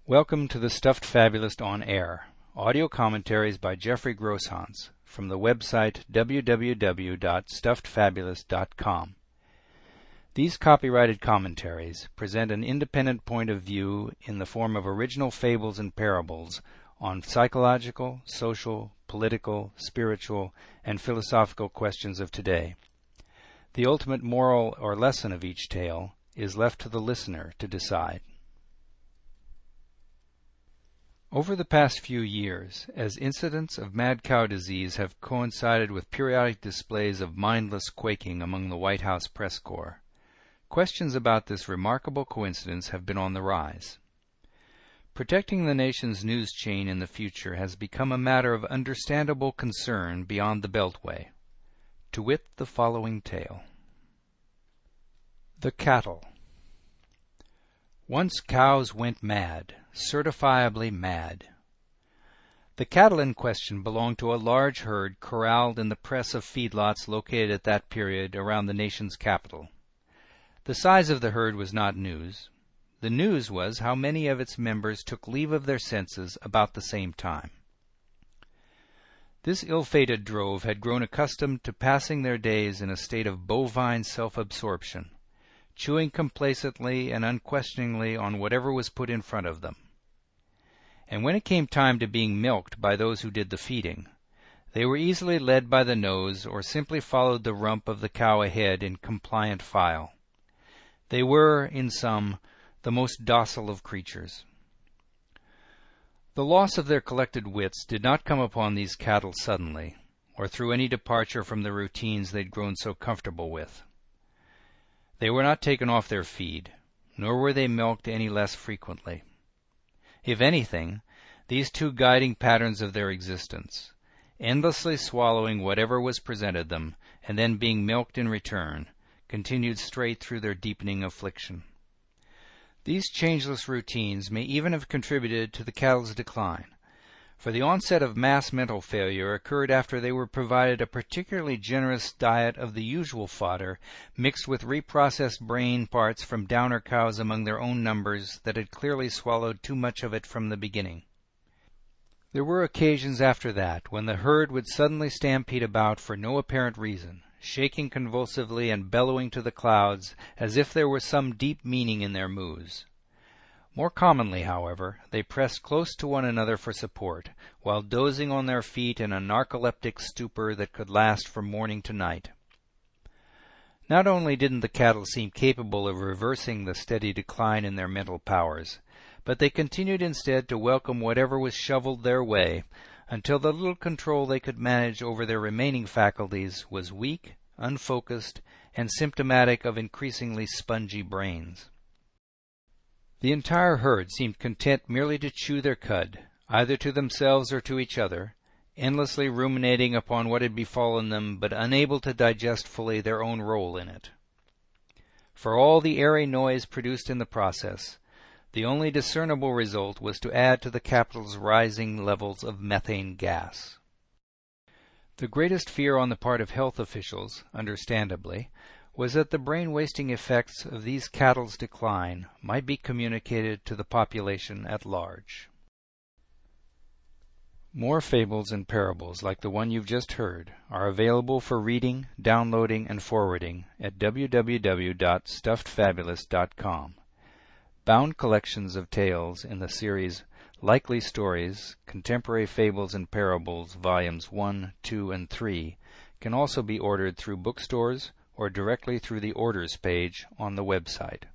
Welcome to the Stuffed Fabulist on Air, audio commentaries by Jeffrey Grosshans from the website www.stuffedfabulist.com. These copyrighted commentaries present an independent point of view in the form of original fables and parables on psychological, social, political, spiritual, and philosophical questions of today. The ultimate moral or lesson of each tale is left to the listener to decide. Over the past few years, as incidents of mad cow disease have coincided with periodic displays of mindless quaking among the White House press corps, questions about this remarkable coincidence have been on the rise. Protecting the nation's news chain in the future has become a matter of understandable concern beyond the Beltway. To wit, the following tale. The Cattle. Once cows went mad, certifiably mad. The cattle in question belonged to a large herd corralled in the press of feedlots located at that period around the nation's capital. The size of the herd was not news. The news was how many of its members took leave of their senses about the same time. This ill-fated drove had grown accustomed to passing their days in a state of bovine self-absorption, chewing complacently and unquestioningly on whatever was put in front of them. And when it came time to being milked by those who did the feeding, they were easily led by the nose or simply followed the rump of the cow ahead in compliant file. They were, in sum, the most docile of creatures. The loss of their collected wits did not come upon these cattle suddenly, or through any departure from the routines they'd grown so comfortable with. They were not taken off their feed, nor were they milked any less frequently. If anything, these two guiding patterns of their existence, endlessly swallowing whatever was presented them, and then being milked in return, continued straight through their deepening affliction. These changeless routines may even have contributed to the cattle's decline, for the onset of mass mental failure occurred after they were provided a particularly generous diet of the usual fodder mixed with reprocessed brain parts from downer cows among their own numbers that had clearly swallowed too much of it from the beginning. There were occasions after that when the herd would suddenly stampede about for no apparent reason, shaking convulsively and bellowing to the clouds as if there were some deep meaning in their moves. More commonly, however, they pressed close to one another for support, while dozing on their feet in a narcoleptic stupor that could last from morning to night. Not only didn't the cattle seem capable of reversing the steady decline in their mental powers, but they continued instead to welcome whatever was shoveled their way, until the little control they could manage over their remaining faculties was weak, unfocused, and symptomatic of increasingly spongy brains. The entire herd seemed content merely to chew their cud, either to themselves or to each other, endlessly ruminating upon what had befallen them, but unable to digest fully their own role in it. For all the airy noise produced in the process, the only discernible result was to add to the capital's rising levels of methane gas. The greatest fear on the part of health officials, understandably, was that the brain-wasting effects of these cattle's decline might be communicated to the population at large. More fables and parables like the one you've just heard are available for reading, downloading, and forwarding at www.stuffedfabulist.com. Bound collections of tales in the series Likely Stories, Contemporary Fables and Parables, Volumes 1, 2, and 3 can also be ordered through bookstores or directly through the Orders page on the website.